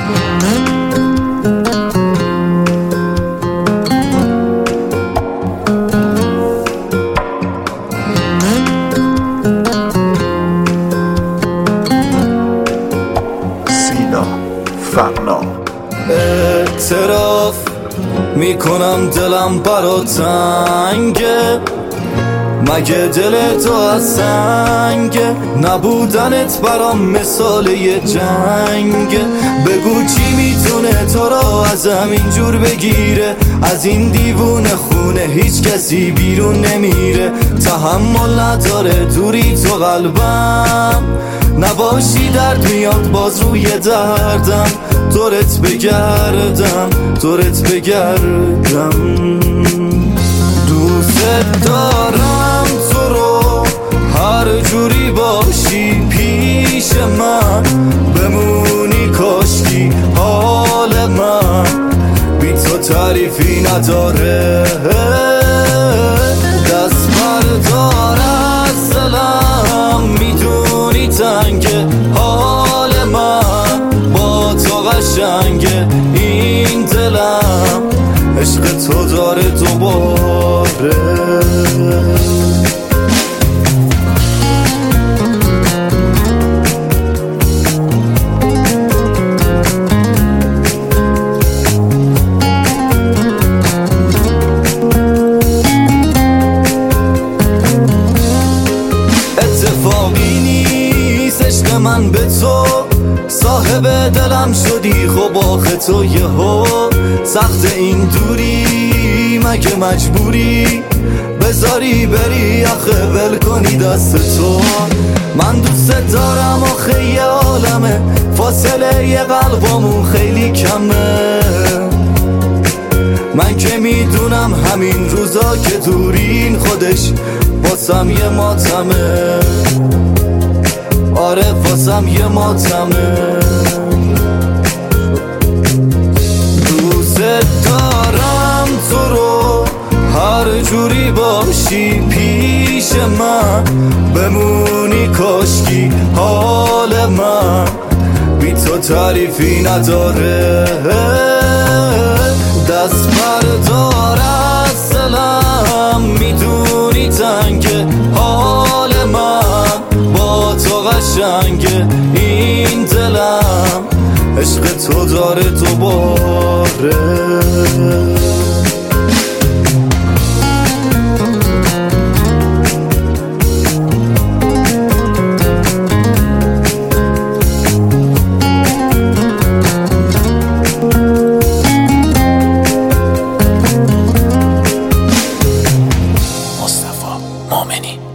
اعتراف میکنم دلم برا تنگه، مگه دل تو از سنگه؟ نبودنت برام مثال یه جنگه. بگو چی میتونه تو را ازم اینجور بگیره؟ از این دیوونه خونه هیچ کسی بیرون نمیره. تحمل نداره دوری تو قلبم، نباشی درد میاد باز روی دردم. دورت بگردم دورت بگردم. دوست دارم تو رو هر جوری باشی پیش من، بمونی کاشکی حال من بی تو تعریفی نداره. دست بردار از دلم، میدونی تنگه حال من با تو قشنگه این دلم، عشق تو داره دوباره. اتفاقی نیست عشق من به تو، صاحب دلم شدی خب آخه تو یهو. سخت این دوری مگه مجبوری بذاری بری؟ آخه ول کنی دست تو. من دوست دارم آخه یه عالمه، فاصله یه قلبامون خیلی کمه. من که میدونم همین روزا که دورین خودش واسم یه ماتمه. آره واسم یه ماتمه. دوست دارم تو رو هر جوری باشی پیش من، بمونی کاشکی حال من بی تو تعریفی نداره. دست بردار از دلم، میدونی تنگه حال من با تو قشنگه این دلم، عشق تو داره دوباره. مصطفی مؤمنی.